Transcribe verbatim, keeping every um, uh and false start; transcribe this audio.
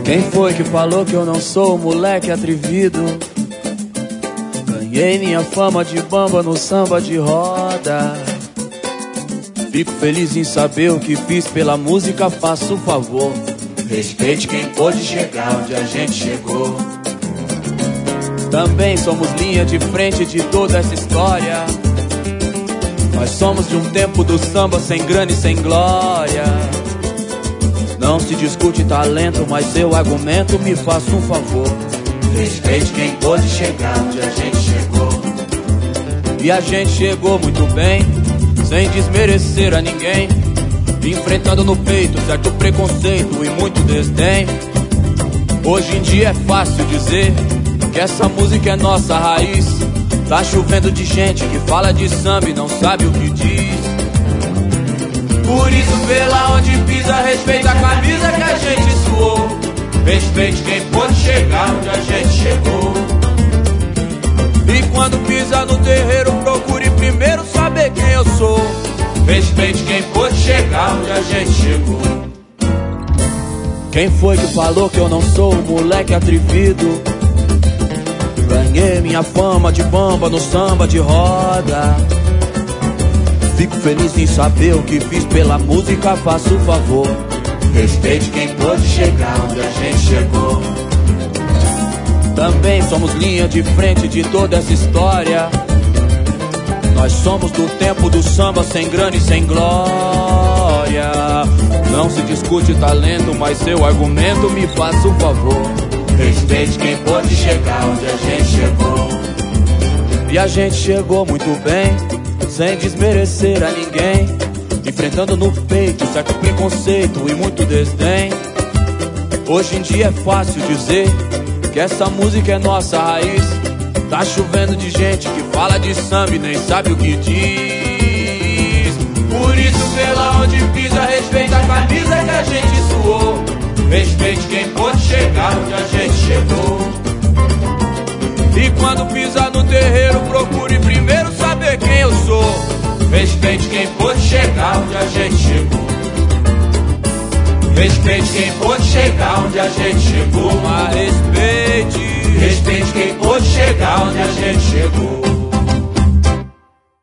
Quem foi que falou que eu não sou um moleque atrevido? Ganhei minha fama de bamba no samba de roda. Fico feliz em saber o que fiz pela música, faço o favor. Respeite quem pôde chegar onde a gente chegou. Também somos linha de frente de toda essa história. Nós somos de um tempo do samba sem grana e sem glória. Não se discute talento, mas eu argumento, me faça um favor. Respeite quem pôde chegar onde a gente chegou. E a gente chegou muito bem, sem desmerecer a ninguém, enfrentando no peito certo preconceito e muito desdém. Hoje em dia é fácil dizer que essa música é nossa raiz. Tá chovendo de gente que fala de samba e não sabe o que diz. Por isso, pela onde pisa, respeita a camisa que a gente suou. Respeite quem pôde chegar onde a gente chegou. E quando pisa no terreiro, procure primeiro saber quem eu sou. Respeite quem pôde chegar onde a gente chegou. Quem foi que falou que eu não sou um moleque atrevido? Ganhei minha fama de bamba no samba de roda. Fico feliz em saber o que fiz pela música, faço o favor. Respeite quem pôde chegar onde a gente chegou. Também somos linha de frente de toda essa história. Nós somos do tempo do samba sem grana e sem glória. Não se discute talento, mas seu argumento, me faça um favor. Respeite quem pôde chegar onde a gente chegou. E a gente chegou muito bem, sem desmerecer a ninguém, enfrentando no peito certo preconceito e muito desdém. Hoje em dia é fácil dizer que essa música é nossa raiz. Tá chovendo de gente que fala de samba e nem sabe o que diz. Por isso, pela onde pisa, respeita a camisa que a gente suou. Respeite quem pôde chegar onde a gente chegou. E quando pisar no terreiro, procure primeiro saber quem eu sou. Respeite quem pôde chegar onde a gente chegou. Respeite quem pôde chegar onde a gente chegou. Mas respeite, respeite quem pôde chegar onde a gente chegou.